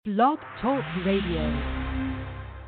Blog Talk Radio.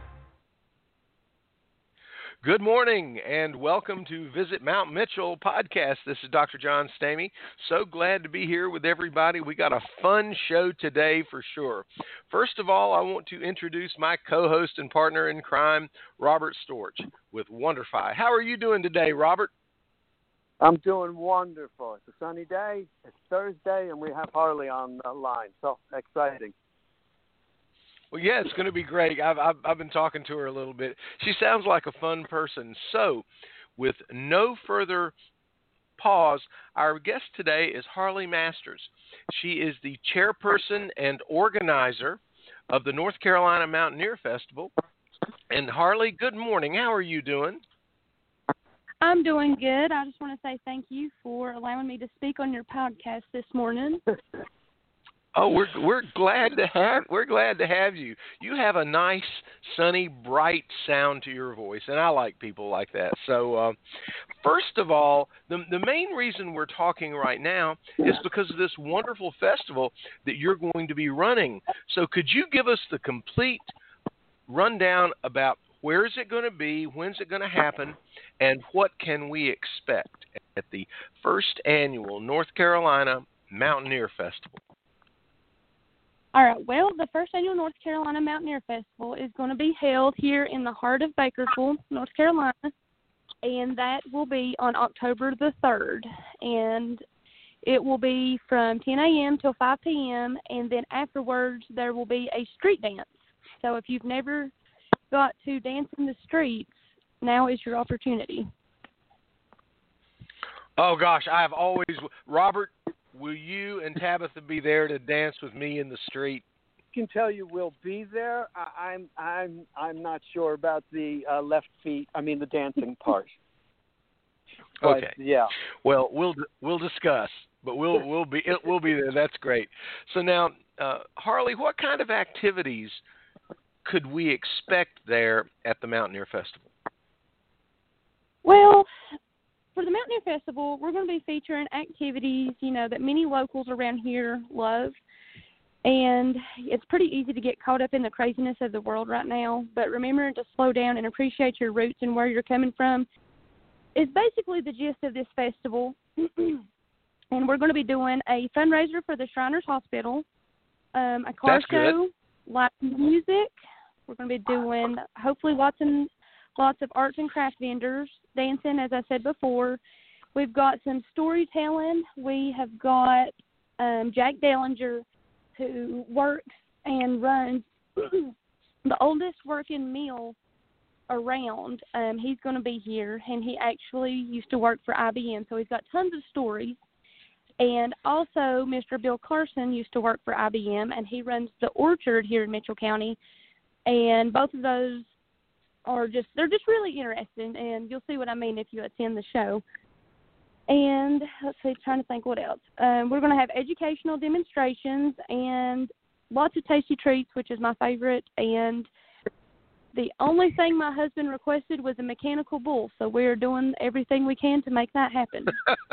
Good morning and welcome to Visit Mount Mitchell podcast. This is Dr. John Stamey. So glad to be here with everybody. We got a fun show today for sure. First of all, I want to introduce my co-host and partner in crime, Robert Storch with Wonderfy. How are you doing today, Robert? I'm doing wonderful. It's a sunny day. It's Thursday, and we have Harley on the line. So exciting. Well, yeah, it's going to be great. I've been talking to her a little bit. She sounds like a fun person. So, with no further pause, our guest today is Harley Masters. She is the chairperson and organizer of the North Carolina Mountaineer Festival. And Harley, good morning. How are you doing? I'm doing good. I just want to say thank you for allowing me to speak on your podcast this morning. Oh, we're glad to have you. You have a nice, sunny, bright sound to your voice, and I like people like that. So, first of all, the main reason we're talking right now is because of this wonderful festival that you're going to be running. So, could you give us the complete rundown about where is it going to be, when's it going to happen, and what can we expect at the first annual North Carolina Mountaineer Festival? All right, well, the first annual North Carolina Mountaineer Festival is going to be held here in the heart of Bakersfield, North Carolina, and that will be on October the 3rd. And it will be from 10 a.m. till 5 p.m., and then afterwards there will be a street dance. So if you've never got to dance in the streets, now is your opportunity. Oh, gosh, I have always – Robert, will you and Tabitha be there to dance with me in the street? I can tell you we'll be there. I'm not sure about the the dancing part. But, okay. Yeah. Well, we'll discuss, but we'll be there. That's great. So now, Harley, what kind of activities could we expect there at the Mountaineer Festival? Well, for the Mountaineer Festival, we're going to be featuring activities, that many locals around here love. And it's pretty easy to get caught up in the craziness of the world right now. But remember to slow down and appreciate your roots and where you're coming from is basically the gist of this festival. And we're going to be doing a fundraiser for the Shriners Hospital, a car That's show, good. live music. We're going to be doing, hopefully, lots of arts and craft vendors, dancing, as I said before. We've got some storytelling. We have got Jack Dellinger, who works and runs the oldest working mill around. He's going to be here, and he actually used to work for IBM, so he's got tons of stories. And also, Mr. Bill Carson used to work for IBM, and he runs the orchard here in Mitchell County. And both of those they're just really interesting, and you'll see what I mean if you attend the show. And let's see, trying to think what else. We're going to have educational demonstrations and lots of tasty treats, which is my favorite. And the only thing my husband requested was a mechanical bull, so we're doing everything we can to make that happen.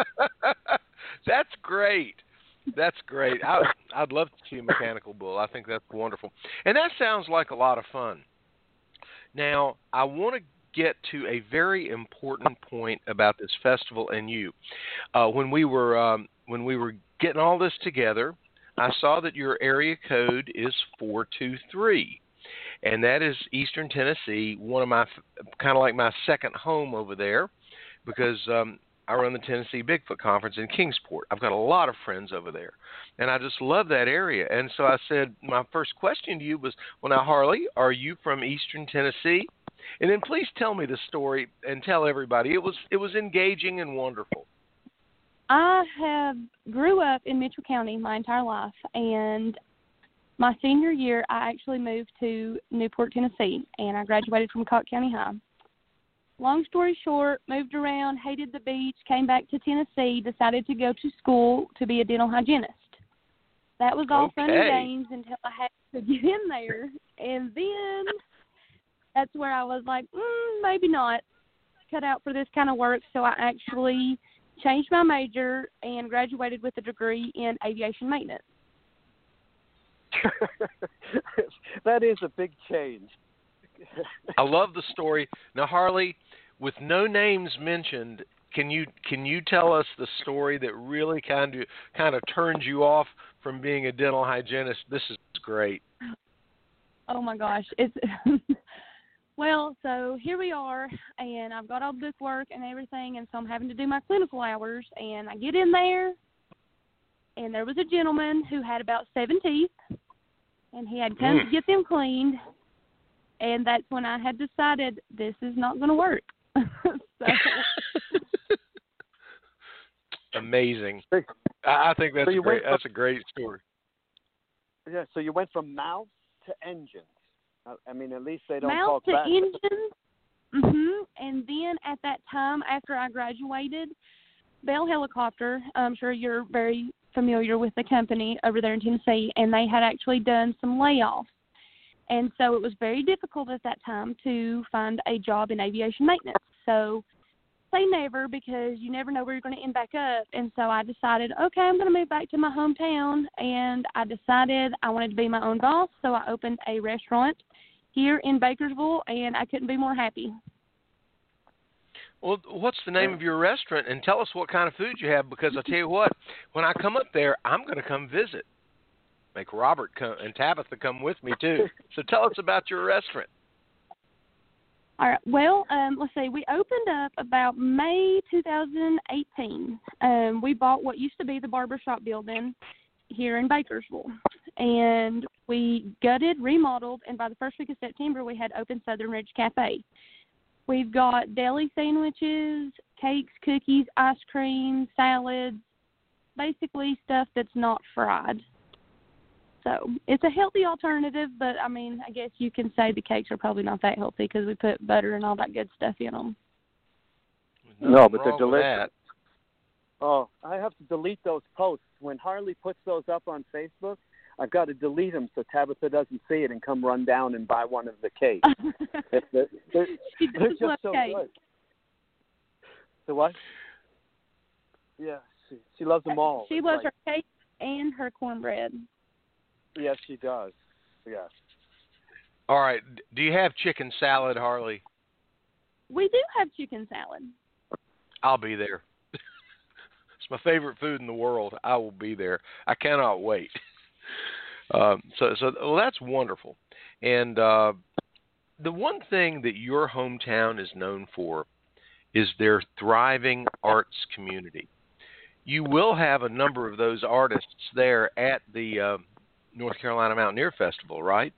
That's great. That's great. I'd love to see a mechanical bull. I think that's wonderful. And that sounds like a lot of fun. Now, I want to get to a very important point about this festival and you. When we were getting all this together, I saw that your area code is 423, and that is Eastern Tennessee. One of my kind of like my second home over there, because I run the Tennessee Bigfoot Conference in Kingsport. I've got a lot of friends over there, and I just love that area. And so I said, my first question to you was, well, now, Harley, are you from Eastern Tennessee? And then please tell me the story and tell everybody. It was engaging and wonderful. I grew up in Mitchell County my entire life, and my senior year, I actually moved to Newport, Tennessee, and I graduated from Cocke County High. Long story short, moved around, hated the beach, came back to Tennessee, decided to go to school to be a dental hygienist. That was all fun and games until I had to get in there. And then that's where I was like, maybe not cut out for this kind of work. So I actually changed my major and graduated with a degree in aviation maintenance. That is a big change. I love the story. Now, Harley, with no names mentioned, can you tell us the story that really kind of turns you off from being a dental hygienist? This is great. Oh my gosh, it's well. So here we are, and I've got all the bookwork and everything, and so I'm having to do my clinical hours. And I get in there, and there was a gentleman who had about 7 teeth, and he had come to get them cleaned. And that's when I had decided this is not going to work. So. Amazing. I think that's great. That's a great story. Yeah, so you went from mouths to engines. I mean, at least they don't mouths talk to back. engines. Mhm. And then at that time, after I graduated, Bell Helicopter. I'm sure you're very familiar with the company over there in Tennessee, and they had actually done some layoffs. And so it was very difficult at that time to find a job in aviation maintenance. So say never, because you never know where you're going to end back up. And so I decided, okay, I'm going to move back to my hometown. And I decided I wanted to be my own boss. So I opened a restaurant here in Bakersville, and I couldn't be more happy. Well, what's the name of your restaurant? And tell us what kind of food you have, because I'll tell you what, when I come up there, I'm going to come visit. Make Robert and Tabitha come with me, too. So tell us about your restaurant. All right. Well, let's see. We opened up about May 2018. We bought what used to be the barbershop building here in Bakersville. And we gutted, remodeled, and by the first week of September, we had opened Southern Ridge Cafe. We've got deli sandwiches, cakes, cookies, ice cream, salads, basically stuff that's not fried. So it's a healthy alternative, but, I mean, I guess you can say the cakes are probably not that healthy because we put butter and all that good stuff in them. No, but they're delicious. Oh, I have to delete those posts. When Harley puts those up on Facebook, I've got to delete them so Tabitha doesn't see it and come run down and buy one of the cakes. they're just so good. The what? Yeah, she loves them all. She loves her cake and her cornbread. Yes, she does. Yes. All right. Do you have chicken salad, Harley? We do have chicken salad. I'll be there. It's my favorite food in the world. I will be there. I cannot wait. Well, that's wonderful. And the one thing that your hometown is known for is their thriving arts community. You will have a number of those artists there at the North Carolina Mountaineer Festival, right?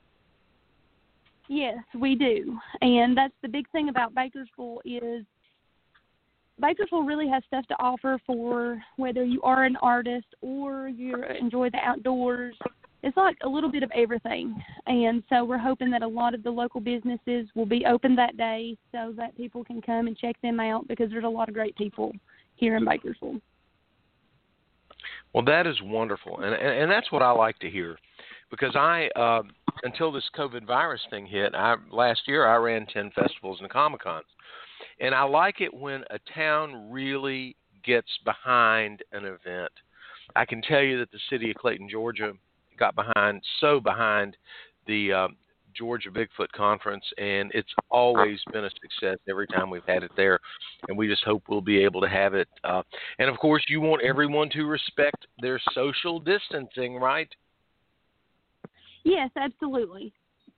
Yes, we do. And that's the big thing about Bakersville is Bakersville really has stuff to offer for whether you are an artist or you enjoy the outdoors. It's like a little bit of everything. And so we're hoping that a lot of the local businesses will be open that day so that people can come and check them out, because there's a lot of great people here in Bakersville. Well, that is wonderful, and that's what I like to hear, because I, until this COVID virus thing hit, last year I ran 10 festivals and Comic-Cons, and I like it when a town really gets behind an event. I can tell you that the city of Clayton, Georgia, got behind the Georgia Bigfoot Conference, and it's always been a success every time we've had it there, and we just hope we'll be able to have it. And, of course, you want everyone to respect their social distancing, right? Yes, absolutely.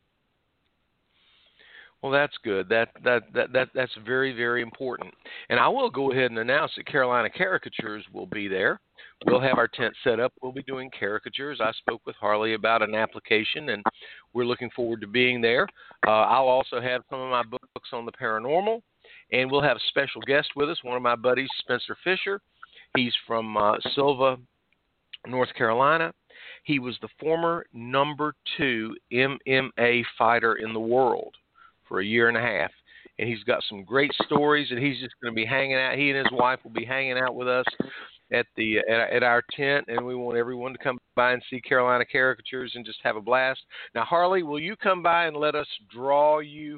Well, that's good. That's very, very important. And I will go ahead and announce that Carolina Caricatures will be there. We'll have our tent set up. We'll be doing caricatures. I spoke with Harley about an application, and we're looking forward to being there. I'll also have some of my books on the paranormal, and we'll have a special guest with us, one of my buddies, Spencer Fisher. He's from Sylva, North Carolina. He was the former number 2 MMA fighter in the world for a year and a half, and he's got some great stories, and he's just going to be hanging out. He and his wife will be hanging out with us at our tent, and we want everyone to come by and see Carolina Caricatures and just have a blast. Now, Harley, will you come by and let us draw you?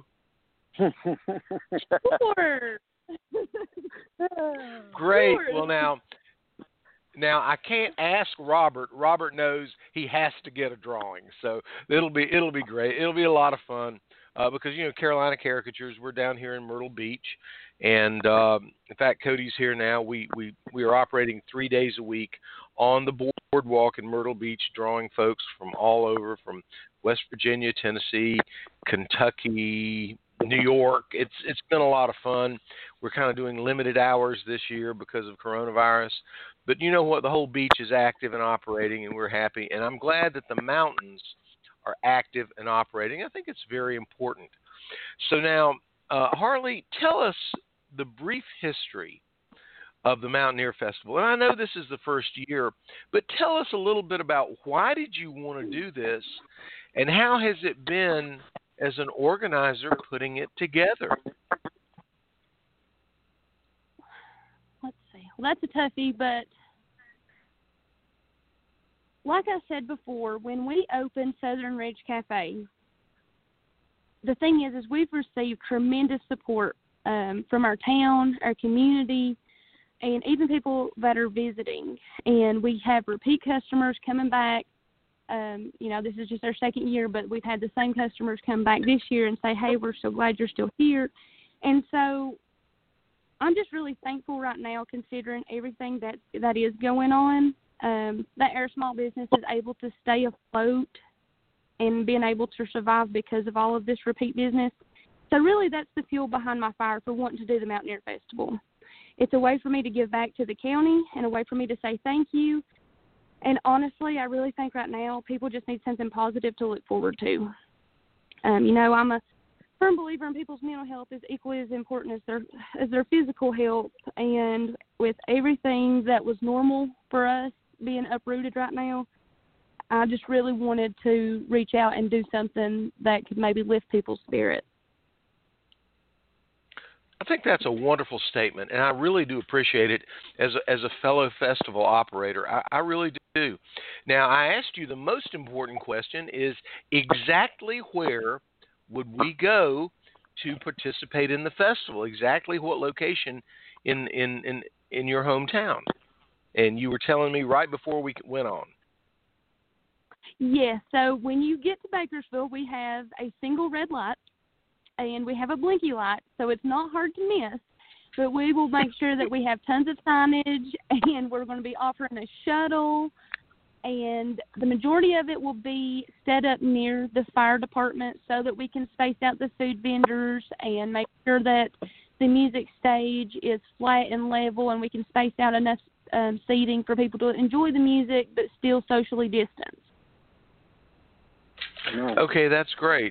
Sure. Great. Sure. Well, now, Now I can't ask Robert. Robert knows he has to get a drawing, so it'll be great. It'll be a lot of fun because Carolina Caricatures. We're down here in Myrtle Beach, and in fact Cody's here now. We are operating 3 days a week on the boardwalk in Myrtle Beach, drawing folks from all over, from West Virginia, Tennessee, Kentucky, New York. It's been a lot of fun. We're kind of doing limited hours this year because of coronavirus. But you know what? The whole beach is active and operating, and we're happy. And I'm glad that the mountains are active and operating. I think it's very important. So now, Harley, tell us the brief history of the Mountaineer Festival. And I know this is the first year, but tell us a little bit about why did you want to do this, and how has it been as an organizer putting it together? Let's see. Well, that's a toughie, but like I said before, when we opened Southern Ridge Cafe, the thing is we've received tremendous support from our town, our community, and even people that are visiting. And we have repeat customers coming back. This is just our second year, but we've had the same customers come back this year and say, hey, we're so glad you're still here. And so I'm just really thankful right now, considering everything that is going on, that our small business is able to stay afloat and being able to survive because of all of this repeat business. So really that's the fuel behind my fire for wanting to do the Mountaineer Festival. It's a way for me to give back to the county and a way for me to say thank you. And honestly, I really think right now people just need something positive to look forward to. I'm a firm believer in people's mental health is equally as important as their physical health. And with everything that was normal for us being uprooted right now, I just really wanted to reach out and do something that could maybe lift people's spirits. I think that's a wonderful statement, and I really do appreciate it as a fellow festival operator. I really do. Now, I asked you the most important question is exactly where would we go to participate in the festival? Exactly what location in your hometown? And you were telling me right before we went on. Yes, so when you get to Bakersfield, we have a single red light, and we have a blinky light, so it's not hard to miss. But we will make sure that we have tons of signage, and we're going to be offering a shuttle, and the majority of it will be set up near the fire department so that we can space out the food vendors and make sure that the music stage is flat and level, and we can space out enough seating for people to enjoy the music but still socially distance. Okay, that's great.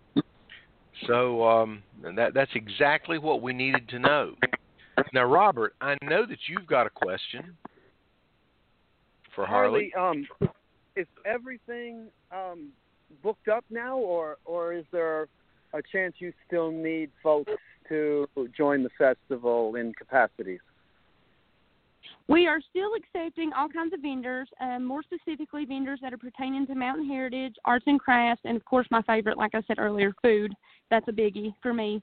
So that's exactly what we needed to know. Now, Robert, I know that you've got a question for Harley. Is everything booked up now, or is there a chance you still need folks to join the festival in capacities? We are still accepting all kinds of vendors, more specifically vendors that are pertaining to mountain heritage, arts and crafts, and, of course, my favorite, like I said earlier, food. That's a biggie for me.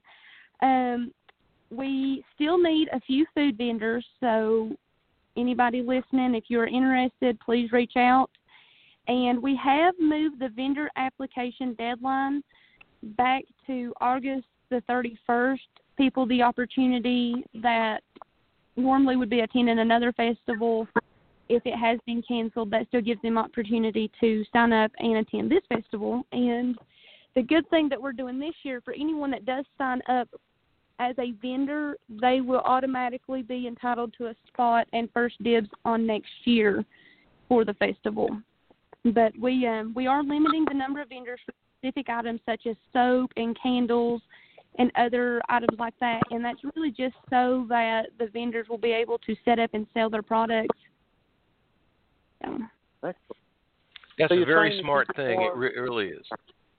We still need a few food vendors, so anybody listening, if you're interested, please reach out. And we have moved the vendor application deadline back to August the 31st. People the opportunity that normally would be attending another festival, if it has been canceled, that still gives them opportunity to sign up and attend this festival. And the good thing that we're doing this year, for anyone that does sign up as a vendor, they will automatically be entitled to a spot and first dibs on next year for the festival. But we are limiting the number of vendors for specific items such as soap and candles and other items like that, and that's really just so that the vendors will be able to set up and sell their products. That's a very smart thing. It really is.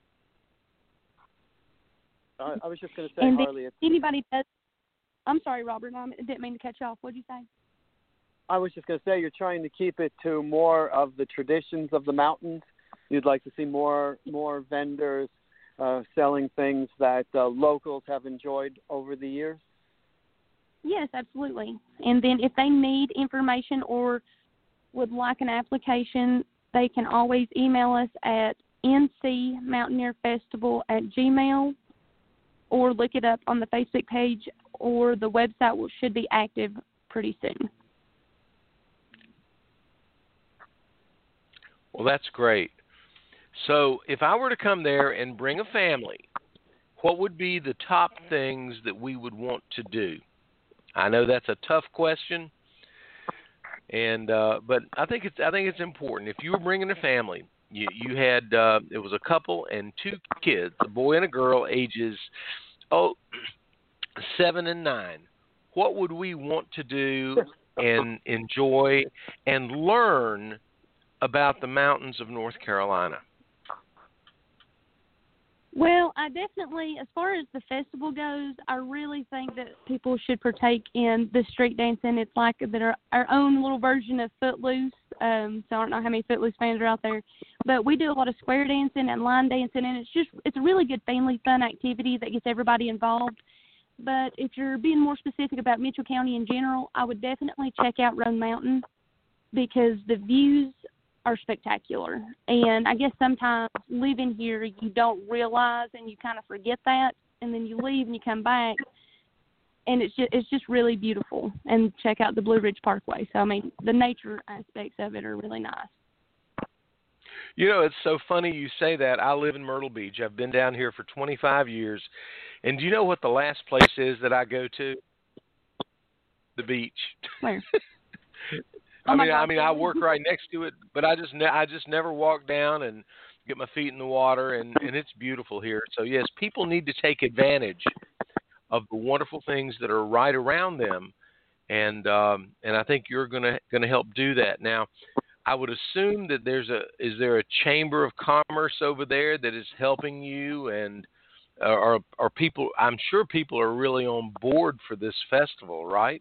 I was just going to say, Harley, if anybody does, I'm sorry, Robert, I didn't mean to cut you off. What did you say? I was just going to say, you're trying to keep it to more of the traditions of the mountains. You'd like to see more vendors selling things that locals have enjoyed over the years? Yes, absolutely. And then if they need information or would like an application, they can always email us at ncmountaineerfestival@gmail.com or look it up on the Facebook page, or the website should be active pretty soon. Well, that's great. So if I were to come there and bring a family, what would be the top things that we would want to do? I know that's a tough question, and but I think it's important. If you were bringing a family, you had it was a couple and two kids, a boy and a girl, ages 7 and 9. What would we want to do and enjoy and learn about the mountains of North Carolina? Well, I definitely, as far as the festival goes, I really think that people should partake in the street dancing. It's like our own little version of Footloose. So I don't know how many Footloose fans are out there, but we do a lot of square dancing and line dancing, and it's a really good family fun activity that gets everybody involved. But if you're being more specific about Mitchell County in general, I would definitely check out Roan Mountain because the views are spectacular. And I guess sometimes living here, you don't realize and you kind of forget that, and then you leave and you come back, and it's just really beautiful. And check out the Blue Ridge Parkway. So, I mean, the nature aspects of it are really nice. You know, it's so funny you say that. I live in Myrtle Beach. I've been down here for 25 years. And do you know what the last place is that I go to? The beach. Where? I mean, I work right next to it, but I just never walk down and get my feet in the water, and it's beautiful here. So yes, people need to take advantage of the wonderful things that are right around them, and I think you're gonna help do that. Now, I would assume that is there a chamber of commerce over there that is helping you, and are people? I'm sure people are really on board for this festival, right?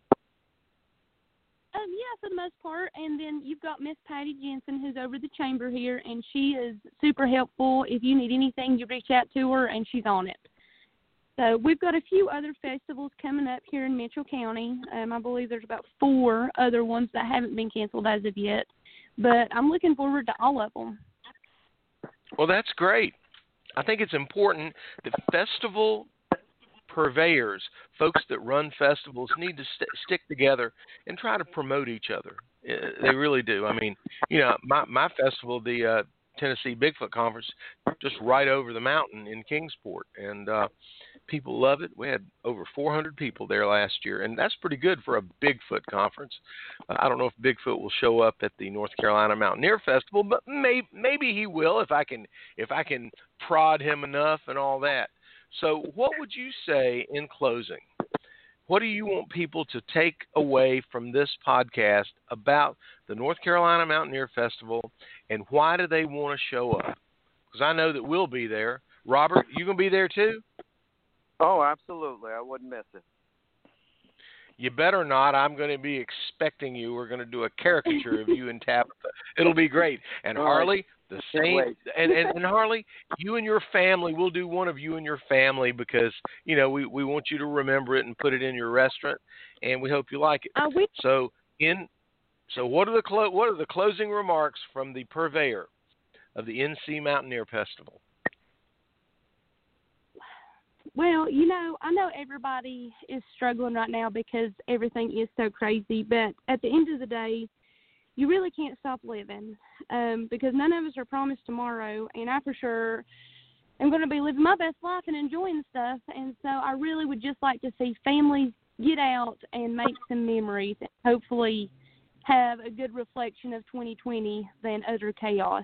Yeah, for the most part. And then you've got Miss Patty Jensen, who's over the chamber here, and she is super helpful. If you need anything, you reach out to her, and she's on it. So we've got a few other festivals coming up here in Mitchell County. I believe there's about 4 other ones that haven't been canceled as of yet. But I'm looking forward to all of them. Well, that's great. I think it's important that festival purveyors, folks that run festivals, need to stick together and try to promote each other. They really do. I mean, you know, my festival, the Tennessee Bigfoot Conference, just right over the mountain in Kingsport, and people love it. We had over 400 people there last year, and that's pretty good for a Bigfoot conference. I don't know if Bigfoot will show up at the North Carolina Mountaineer Festival, but maybe he will if I can prod him enough and all that. So what would you say in closing? What do you want people to take away from this podcast about the North Carolina Mountaineer Festival, and why do they want to show up? Because I know that we'll be there. Robert, you going to be there too? Oh, absolutely. I wouldn't miss it. You better not. I'm going to be expecting you. We're going to do a caricature of you and Tabitha. It'll be great. And Harley, the same. And Harley, you and your family, we'll do one of you and your family because, you know, we want you to remember it and put it in your restaurant, and we hope you like it. So what are the closing remarks from the purveyor of the NC Mountaineer Festival? Well, you know, I know everybody is struggling right now because everything is so crazy, but at the end of the day, you really can't stop living because none of us are promised tomorrow, and I for sure am going to be living my best life and enjoying stuff, and so I really would just like to see families get out and make some memories and hopefully have a good reflection of 2020 than utter chaos.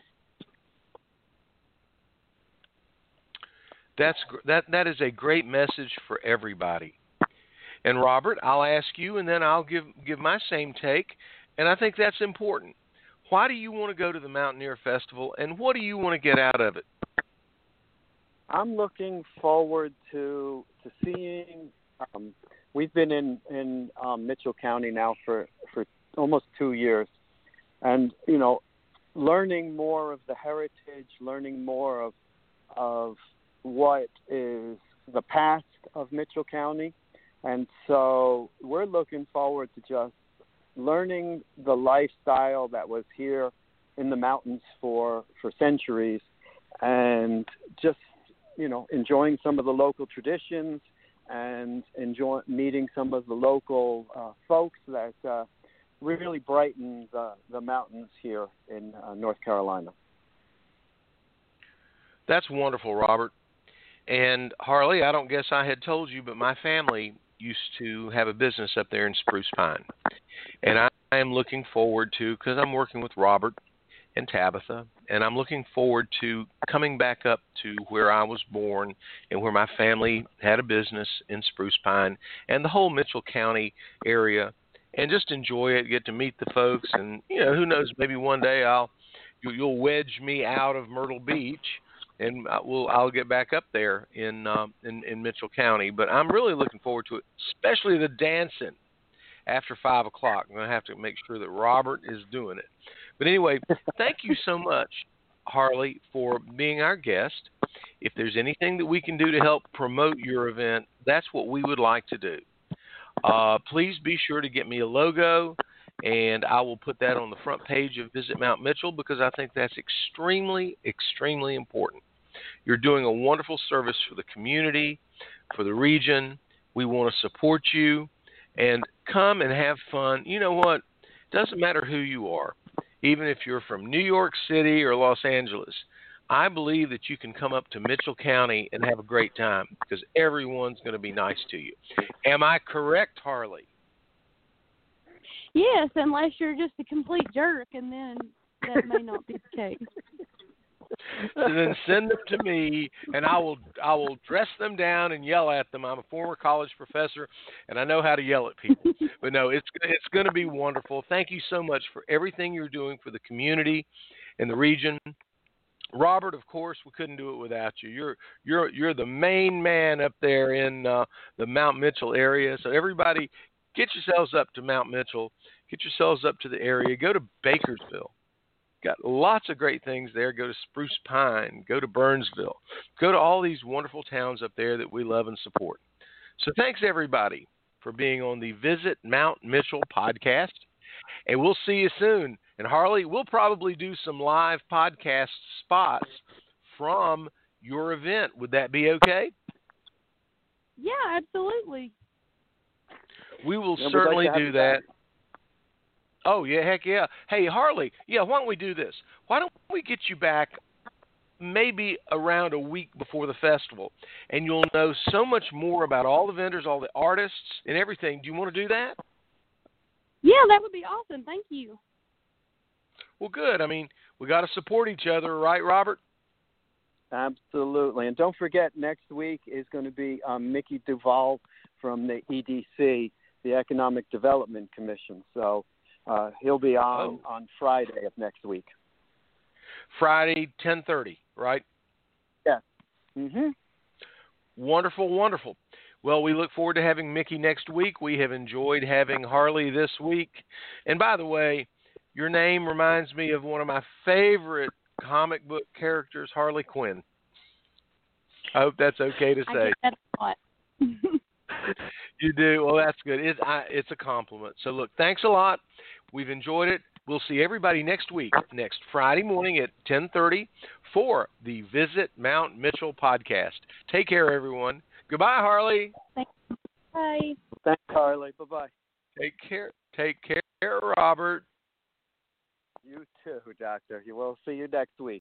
That is a great message for everybody. And Robert, I'll ask you, and then I'll give my same take. And I think that's important. Why do you want to go to the Mountaineer Festival, and what do you want to get out of it? I'm looking forward to seeing. We've been in Mitchell County now for almost 2 years, and you know, learning more of the heritage, learning more of what is the past of Mitchell County. And so we're looking forward to just learning the lifestyle that was here in the mountains for centuries, and just, enjoying some of the local traditions and meeting some of the local folks that really brighten the mountains here in North Carolina. That's wonderful, Robert. And Harley, I don't guess I had told you, but my family used to have a business up there in Spruce Pine. And I am looking forward to, because I'm working with Robert and Tabitha, and I'm looking forward to coming back up to where I was born and where my family had a business in Spruce Pine and the whole Mitchell County area, and just enjoy it, get to meet the folks, and who knows, maybe one day you'll wedge me out of Myrtle Beach, and I'll get back up there in Mitchell County. But I'm really looking forward to it, especially the dancing after 5 o'clock. I'm going to have to make sure that Robert is doing it. But anyway, thank you so much, Harley, for being our guest. If there's anything that we can do to help promote your event, that's what we would like to do. Please be sure to get me a logo, and I will put that on the front page of Visit Mount Mitchell, because I think that's extremely, extremely important. You're doing a wonderful service for the community, for the region. We want to support you, and come and have fun. You know what? It doesn't matter who you are. Even if you're from New York City or Los Angeles, I believe that you can come up to Mitchell County and have a great time, because everyone's going to be nice to you. Am I correct, Harley? Yes, unless you're just a complete jerk, and then that may not be the case. So then send them to me, and I will dress them down and yell at them. I'm a former college professor, and I know how to yell at people. But no, it's going to be wonderful. Thank you so much for everything you're doing for the community and the region. Robert, of course, we couldn't do it without you. You're the main man up there in the Mount Mitchell area. So everybody, get yourselves up to Mount Mitchell. Get yourselves up to the area. Go to Bakersville. Got lots of great things there. Go to Spruce Pine. Go to Burnsville. Go to all these wonderful towns up there that we love and support. So thanks, everybody, for being on the Visit Mount Mitchell podcast. And we'll see you soon. And Harley, we'll probably do some live podcast spots from your event. Would that be okay? Yeah, absolutely. We will certainly do that. Oh, yeah, heck yeah. Hey, Harley, why don't we do this? Why don't we get you back maybe around a week before the festival, and you'll know so much more about all the vendors, all the artists, and everything. Do you want to do that? Yeah, that would be awesome. Thank you. Well, good. I mean, we got to support each other, right, Robert? Absolutely. And don't forget, next week is going to be Mickey Duval from the EDC, the Economic Development Commission. So he'll be on Friday of next week. Friday, 10:30, right? Yeah. Mm-hmm. Wonderful, wonderful. Well, we look forward to having Mickey next week. We have enjoyed having Harley this week. And by the way, your name reminds me of one of my favorite comic book characters, Harley Quinn. I hope that's okay to say. I get that a lot. You do? Well, that's good. It's a compliment. So, look, thanks a lot. We've enjoyed it. We'll see everybody next week, next Friday morning at 10:30 for the Visit Mount Mitchell podcast. Take care, everyone. Goodbye, Harley. Thanks. Bye. Thanks, Harley. Bye-bye. Take care, Robert. You too, Doctor. We'll see you next week.